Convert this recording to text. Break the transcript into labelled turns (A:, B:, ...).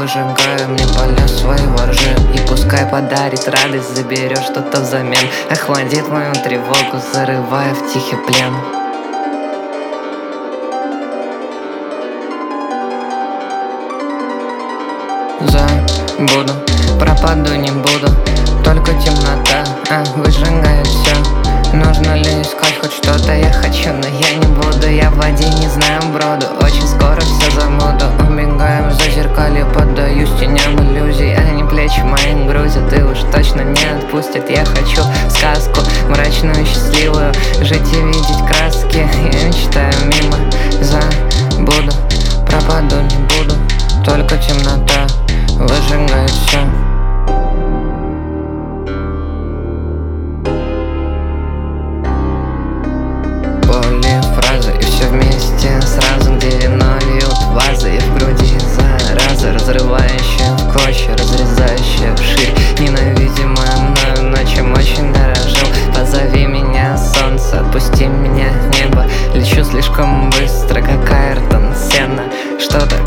A: выжигаю мне поля своего ржи. И пускай подарит радость, заберешь что-то взамен. Охладит мою тревогу, зарывая в тихий плен. Забуду, пропаду не буду, только темнота выжигает все. Нужно ли искать хоть что-то, я хочу, но я не буду. Я в воде, не знаю броду, очень скоро все забуду. Убегаем за зеркалье, поддаюсь теням иллюзий. Они плечи мои грузят и уж точно не отпустят. Я хочу сказку, мрачную, счастливую, жить и видеть краски. Я мечтаю мимо, забуду, пропаду не буду, только темнота выжигает все. Фразы и все вместе сразу, где вино льют вазы. И в груди зараза, разрывающая в клочья, разрезающая вширь, ненавидимая мною, но чем очень дорожил. Позови меня, солнце, отпусти меня, небо. Лечу слишком быстро, как Айртон Сенна. Что-то